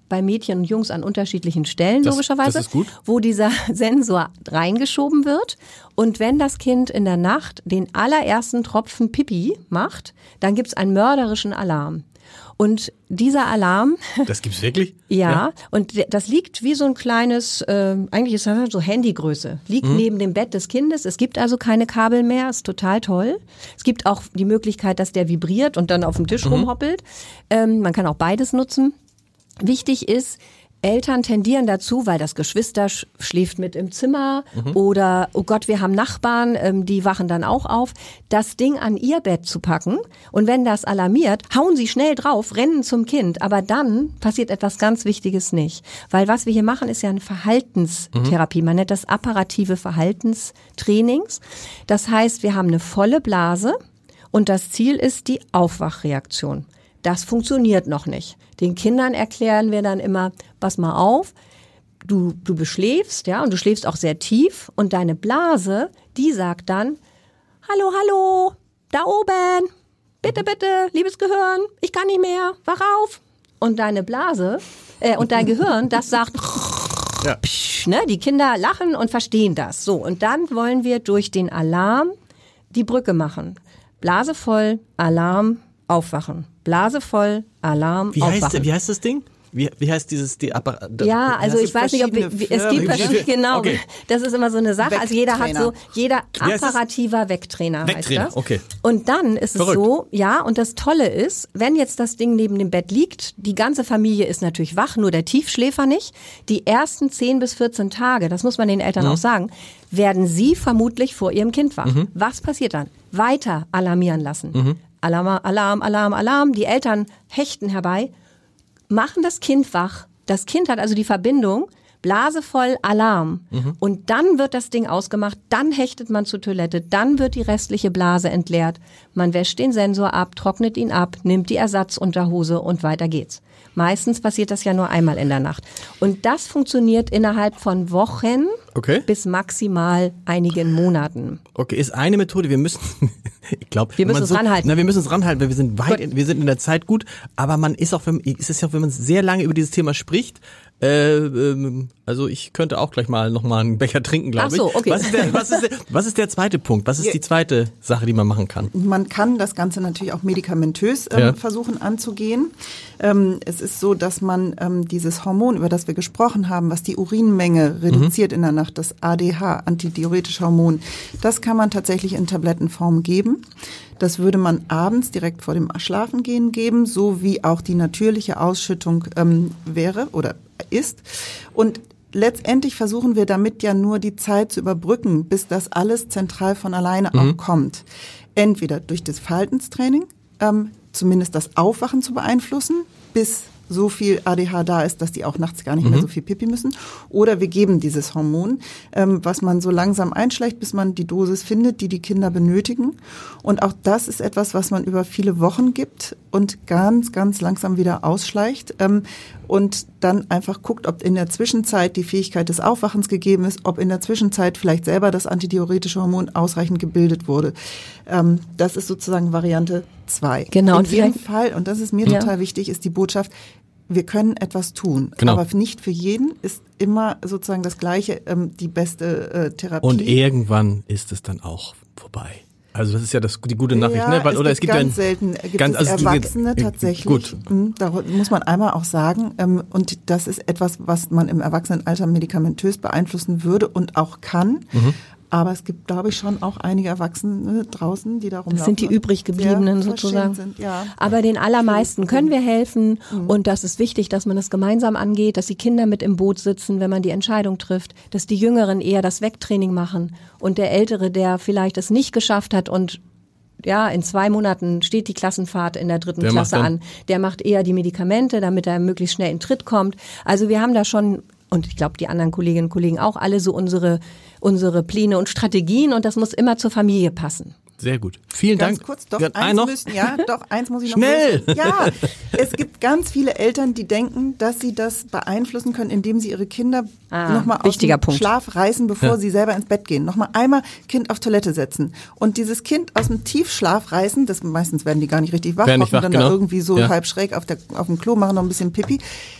bei Mädchen und Jungs an unterschiedlichen Stellen, das, logischerweise, das ist gut. wo dieser Sensor reingeschoben wird. Und wenn das Kind in der Nacht den allerersten Tropfen Pipi macht, dann gibt's einen mörderischen Alarm. Und dieser Alarm... Das gibt's wirklich? Ja, ja. Und das liegt wie so ein kleines, äh, eigentlich ist das so Handygröße, liegt mhm. neben dem Bett des Kindes. Es gibt also keine Kabel mehr, ist total toll. Es gibt auch die Möglichkeit, dass der vibriert und dann auf dem Tisch mhm. rumhoppelt. Ähm, man kann auch beides nutzen. Wichtig ist, Eltern tendieren dazu, weil das Geschwister sch- schläft mit im Zimmer mhm. oder, oh Gott, wir haben Nachbarn, ähm, die wachen dann auch auf, das Ding an ihr Bett zu packen. Und wenn das alarmiert, hauen sie schnell drauf, rennen zum Kind. Aber dann passiert etwas ganz Wichtiges nicht. Weil was wir hier machen, ist ja eine Verhaltenstherapie. Mhm. Man nennt das apparative Verhaltenstrainings. Das heißt, wir haben eine volle Blase und das Ziel ist die Aufwachreaktion. Das funktioniert noch nicht. Den Kindern erklären wir dann immer, pass mal auf, du, du beschläfst, ja, und du schläfst auch sehr tief und deine Blase, die sagt dann, hallo, hallo, da oben, bitte, bitte, liebes Gehirn, ich kann nicht mehr, wach auf. Und deine Blase, äh, und dein Gehirn, das sagt, ja. Psch, ne, die Kinder lachen und verstehen das. So, und dann wollen wir durch den Alarm die Brücke machen. Blase voll, Alarm, aufwachen. Blase voll, Alarm, wie aufwachen. Heißt, wie heißt das Ding? Wie, wie heißt dieses die Apparat? Ja, also ich weiß nicht, ob wir, wie, es gibt verschiedene, genau. Okay. Das ist immer so eine Sache. Also jeder hat so, jeder apparativer Wecktrainer, Wecktrainer heißt das. Okay. Und dann ist Verrückt. es so, ja, und das Tolle ist, wenn jetzt das Ding neben dem Bett liegt, die ganze Familie ist natürlich wach, nur der Tiefschläfer nicht. Die ersten zehn bis vierzehn Tage, das muss man den Eltern mhm. auch sagen, werden sie vermutlich vor ihrem Kind wach. Mhm. Was passiert dann? Weiter alarmieren lassen. Mhm. Alarm, Alarm, Alarm, Alarm. Die Eltern hechten herbei, machen das Kind wach. Das Kind hat also die Verbindung, Blase voll, Alarm. Mhm. Und dann wird das Ding ausgemacht, dann hechtet man zur Toilette, dann wird die restliche Blase entleert. Man wäscht den Sensor ab, trocknet ihn ab, nimmt die Ersatzunterhose und weiter geht's. Meistens passiert das ja nur einmal in der Nacht. Und das funktioniert innerhalb von Wochen okay. bis maximal einigen Monaten. Okay, ist eine Methode. Wir müssen, ich glaube, wir müssen uns so, ranhalten. Na, wir müssen uns ranhalten, weil wir sind weit, in, wir sind in der Zeit gut. Aber man ist auch, wenn, ist es ja auch, wenn man sehr lange über dieses Thema spricht. Äh, ähm, also ich könnte auch gleich mal noch mal einen Becher trinken, glaube ich. Ach so, okay. Was ist der, was ist der, was ist der zweite Punkt? Was ist die zweite Sache, die man machen kann? Man kann das Ganze natürlich auch medikamentös ähm, ja. versuchen anzugehen. Ähm, es ist so, dass man ähm, dieses Hormon, über das wir gesprochen haben, was die Urinmenge reduziert mhm. in der Nacht, das A D H, antidiuretische Hormon, das kann man tatsächlich in Tablettenform geben. Das würde man abends direkt vor dem Schlafengehen geben, so wie auch die natürliche Ausschüttung ähm, wäre oder ist. Und letztendlich versuchen wir damit ja nur die Zeit zu überbrücken, bis das alles zentral von alleine mhm. auch kommt. Entweder durch das Verhaltenstraining, ähm, zumindest das Aufwachen zu beeinflussen, bis so viel A D H da ist, dass die auch nachts gar nicht mhm. mehr so viel Pipi müssen. Oder wir geben dieses Hormon, ähm, was man so langsam einschleicht, bis man die Dosis findet, die die Kinder benötigen. Und auch das ist etwas, was man über viele Wochen gibt und ganz, ganz langsam wieder ausschleicht. Ähm, und dann einfach guckt, ob in der Zwischenzeit die Fähigkeit des Aufwachens gegeben ist, ob in der Zwischenzeit vielleicht selber das antidiuretische Hormon ausreichend gebildet wurde. Ähm, das ist sozusagen Variante zwei. Genau. In jedem Fall, und das ist mir ja. total wichtig, ist die Botschaft, wir können etwas tun, genau. aber nicht für jeden ist immer sozusagen das Gleiche ähm, die beste äh, Therapie. Und irgendwann ist es dann auch vorbei. Also das ist ja das, die gute Nachricht, ja, ne? Weil, es oder gibt es gibt ganz ja ein, selten gibt ganz, es also Erwachsene die, tatsächlich. Gut. Da muss man einmal auch sagen, ähm, und das ist etwas, was man im Erwachsenenalter medikamentös beeinflussen würde und auch kann. Mhm. Aber es gibt, glaube ich, schon auch einige Erwachsene draußen, die darum laufen. Das sind die übrig gebliebenen sozusagen. Sind, ja. Aber den allermeisten können wir helfen. Mhm. Und das ist wichtig, dass man das gemeinsam angeht, dass die Kinder mit im Boot sitzen, wenn man die Entscheidung trifft, dass die Jüngeren eher das Wegtraining machen und der Ältere, der vielleicht es nicht geschafft hat und ja, in zwei Monaten steht die Klassenfahrt in der dritten der Klasse an. Der macht eher die Medikamente, damit er möglichst schnell in Tritt kommt. Also wir haben da schon, und ich glaube die anderen Kolleginnen und Kollegen auch, alle so unsere unsere Pläne und Strategien und das muss immer zur Familie passen. Sehr gut. Vielen ganz Dank. Kurz, doch, ja, eins noch? Müssen, ja, doch, eins muss ich noch Schnell! Lösen. Ja, es gibt ganz viele Eltern, die denken, dass sie das beeinflussen können, indem sie ihre Kinder ah, nochmal aus dem Punkt. Schlaf reißen, bevor ja. sie selber ins Bett gehen. Nochmal einmal Kind auf Toilette setzen. Und dieses Kind aus dem Tiefschlaf reißen, das meistens werden die gar nicht richtig wach, nicht wach dann genau. da irgendwie so ja. halb schräg auf, der, auf dem Klo, machen noch ein bisschen Pipi.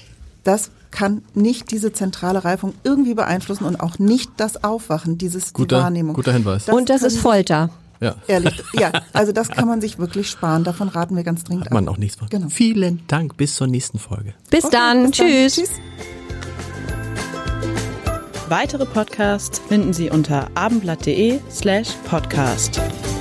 das kann nicht diese zentrale Reifung irgendwie beeinflussen und auch nicht das Aufwachen, dieses Guter, die Wahrnehmung. guter Hinweis. Und das ist Folter. Ja. Ehrlich, ja, also das kann man sich wirklich sparen. Davon raten wir ganz dringend Hat man ab. auch nichts von. Genau. Vielen Dank, bis zur nächsten Folge. Bis Okay, dann. bis dann. Tschüss. Tschüss. Weitere Podcasts finden Sie unter abendblatt.de slash podcast.